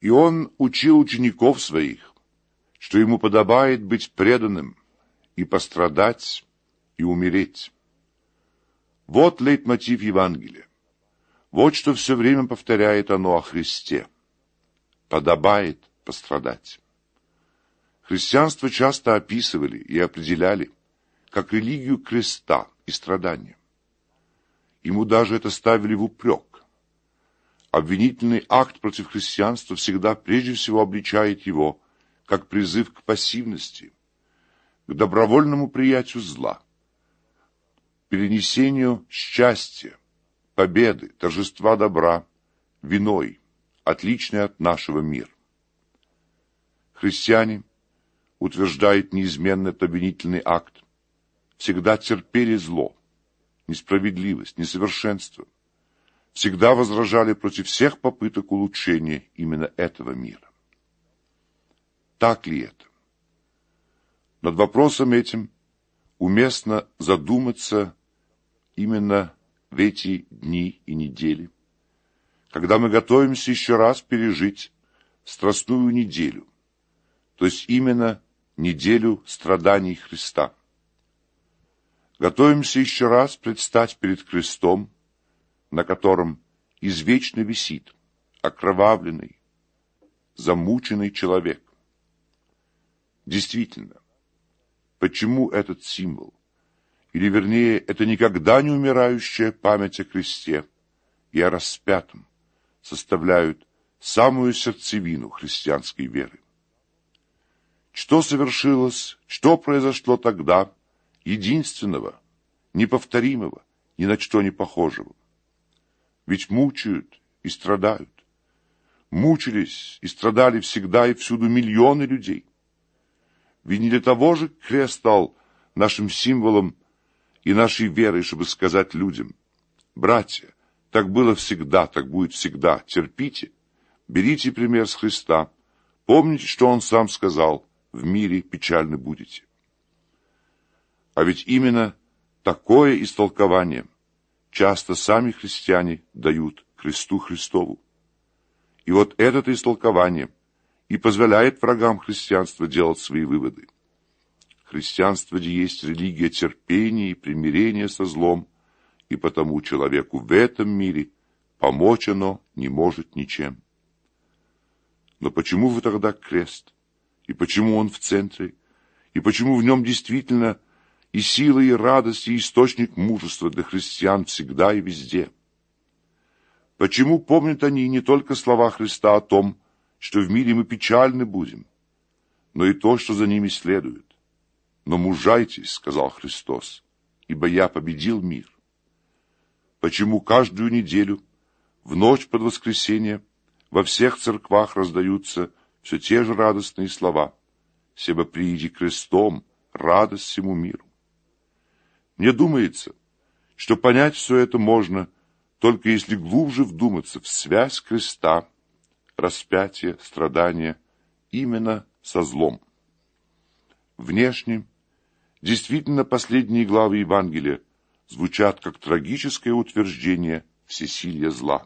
И он учил учеников своих, что ему подобает быть преданным и пострадать, и умереть. Вот лейтмотив Евангелия. Вот что все время повторяет оно о Христе. Подобает пострадать. Христианство часто описывали и определяли как религию креста и страдания. Ему даже это ставили в упрек. Обвинительный акт против христианства всегда прежде всего обличает его как призыв к пассивности, к добровольному приятию зла, перенесению счастья, победы, торжества добра виной, отличной от нашего мира. Христиане, утверждает неизменно этот обвинительный акт, всегда терпели зло, несправедливость, несовершенство, всегда возражали против всех попыток улучшения именно этого мира. Так ли это? Над вопросом этим уместно задуматься именно в эти дни и недели, когда мы готовимся еще раз пережить страстную неделю, то есть именно неделю страданий Христа. Готовимся еще раз предстать перед крестом, на котором извечно висит окровавленный, замученный человек. Действительно, почему этот символ, или вернее, это никогда не умирающая память о кресте и о распятом, составляют самую сердцевину христианской веры? Что совершилось, что произошло тогда, единственного, неповторимого, ни на что не похожего? Ведь мучают и страдают. Мучились и страдали всегда и всюду миллионы людей. Ведь не для того же крест стал нашим символом и нашей верой, чтобы сказать людям: братья, так было всегда, так будет всегда, терпите, берите пример с Христа, помните, что Он сам сказал: в мире печальны будете. А ведь именно такое истолкование часто сами христиане дают кресту Христову. И вот это истолкование и позволяет врагам христианства делать свои выводы. Христианство есть религия терпения и примирения со злом, и потому человеку в этом мире помочь оно не может ничем. Но почему вы тогда крест? И почему он в центре? И почему в нем действительно и сила, и радость, и источник мужества для христиан всегда и везде? Почему помнят они не только слова Христа о том, что в мире мы печальны будем, но и то, что за ними следует? «Но мужайтесь, — сказал Христос, — ибо я победил мир». Почему каждую неделю, в ночь под воскресенье, во всех церквах раздаются все те же радостные слова: «Себо прииди крестом, радость всему миру»? Мне думается, что понять все это можно, только если глубже вдуматься в связь креста, распятия, страдания именно со злом. Внешне, действительно, последние главы Евангелия звучат как трагическое утверждение всесилия зла.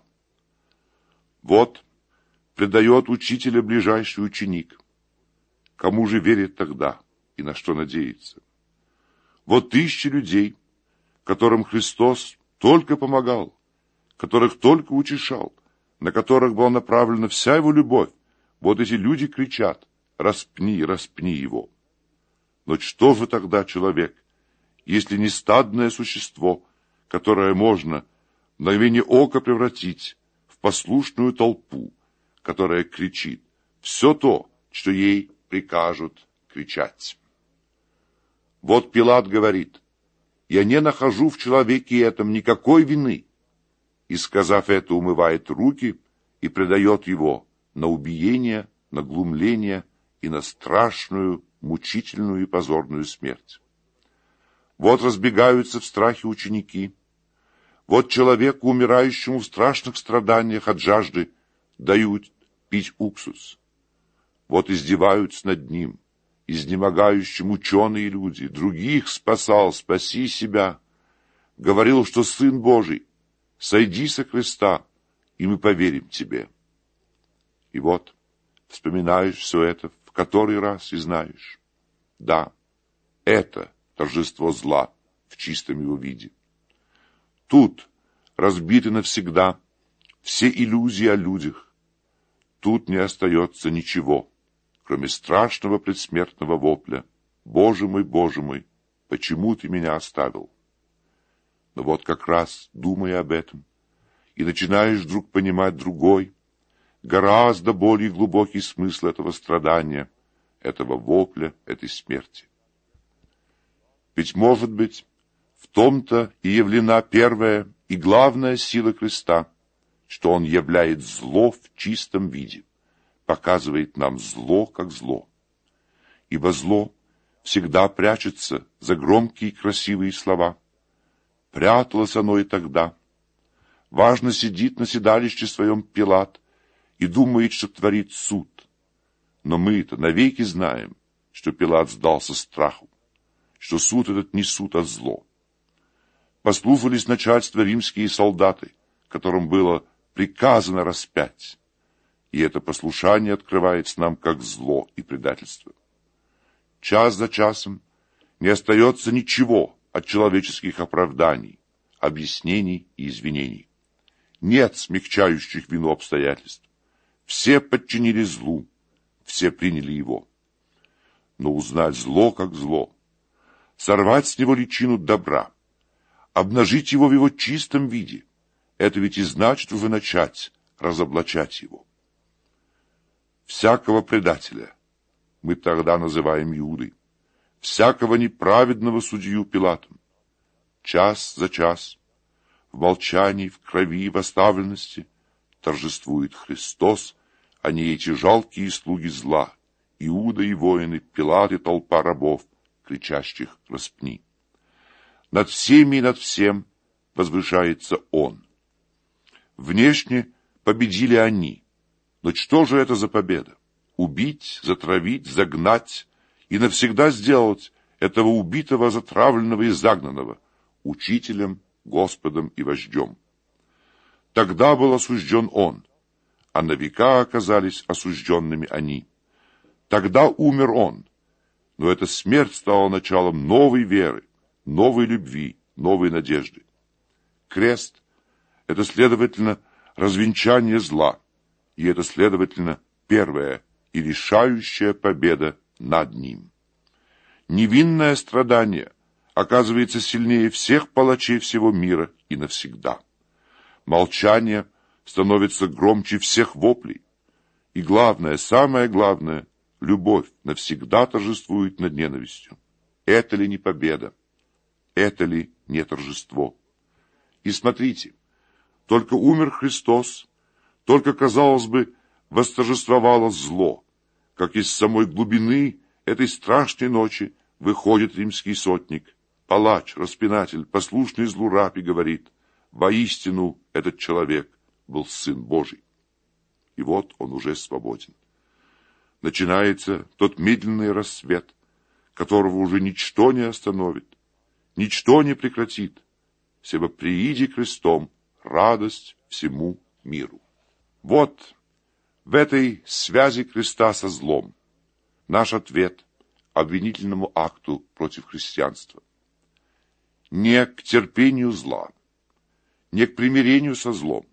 Вот предает учителя ближайший ученик. Кому же верит тогда и на что надеется? Вот тысячи людей, которым Христос только помогал, которых только утешал, на которых была направлена вся его любовь. Вот эти люди кричат: распни, распни его. Но что же тогда человек, если не стадное существо, которое можно в мгновение ока превратить в послушную толпу, которая кричит все то, что ей прикажут кричать? Вот Пилат говорит: «Я не нахожу в человеке этом никакой вины», и, сказав это, умывает руки и предает его на убиение, на глумление и на страшную, мучительную и позорную смерть. Вот разбегаются в страхе ученики. Вот человеку, умирающему в страшных страданиях от жажды, дают пить уксус. Вот издеваются над ним, изнемогающим ученые люди. Других спасал: спаси себя. Говорил, что Сын Божий, сойди со креста, и мы поверим тебе. И вот вспоминаешь все это в который раз и знаешь. Да, это торжество зла в чистом его виде. Тут разбиты навсегда все иллюзии о людях. Тут не остается ничего, кроме страшного предсмертного вопля: Боже мой, почему ты меня оставил?» Но вот как раз, думая об этом, и начинаешь вдруг понимать другой, гораздо более глубокий смысл этого страдания, этого вопля, этой смерти. Ведь, может быть, в том-то и явлена первая и главная сила креста, что он являет зло в чистом виде, показывает нам зло как зло. Ибо зло всегда прячется за громкие и красивые слова. Пряталось оно и тогда. Важно сидит на седалище своем Пилат и думает, что творит суд. Но мы-то навеки знаем, что Пилат сдался страху, что суд этот не суд, а зло. Послушались начальства римские солдаты, которым было приказано распять, и это послушание открывается нам как зло и предательство. Час за часом не остается ничего от человеческих оправданий, объяснений и извинений. Нет смягчающих вину обстоятельств. Все подчинились злу, все приняли его. Но узнать зло как зло, сорвать с него личину добра, обнажить его в его чистом виде, это ведь и значит уже начать разоблачать его. Всякого предателя мы тогда называем Иудой, всякого неправедного судью Пилатом. Час за час, в молчании, в крови, в оставленности торжествует Христос, а не эти жалкие слуги зла, Иуда и воины, Пилат и толпа рабов, кричащих: «Распни!» Над всеми и над всем возвышается Он. Внешне победили они, но что же это за победа? Убить, затравить, загнать и навсегда сделать этого убитого, затравленного и загнанного учителем, Господом и вождем. Тогда был осужден он, а на века оказались осужденными они. Тогда умер он, но эта смерть стала началом новой веры, новой любви, новой надежды. Крест — это, следовательно, развенчание зла, и это, следовательно, первая и решающая победа над ним. Невинное страдание оказывается сильнее всех палачей всего мира и навсегда. Молчание становится громче всех воплей. И главное, самое главное, любовь навсегда торжествует над ненавистью. Это ли не победа? Это ли не торжество? И смотрите, только умер Христос, только, казалось бы, восторжествовало зло, как из самой глубины этой страшной ночи выходит римский сотник, палач, распинатель, послушный злу раб, и говорит: воистину этот человек был Сын Божий. И вот он уже свободен. Начинается тот медленный рассвет, которого уже ничто не остановит, ничто не прекратит, себо прииди крестом радость всему миру. Вот в этой связи креста со злом наш ответ обвинительному акту против христианства. Не к терпению зла, не к примирению со злом,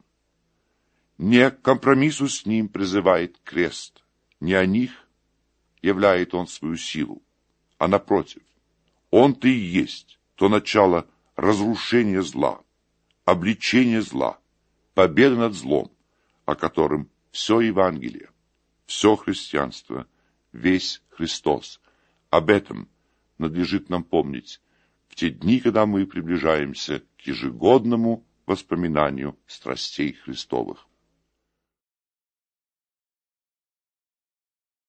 не к компромиссу с ним призывает крест, не о них являет он свою силу, а напротив, он-то и есть то начало разрушения зла, обличения зла, победы над злом, о котором все Евангелие, все христианство, весь Христос. Об этом надлежит нам помнить в те дни, когда мы приближаемся к ежегодному воспоминанию страстей Христовых.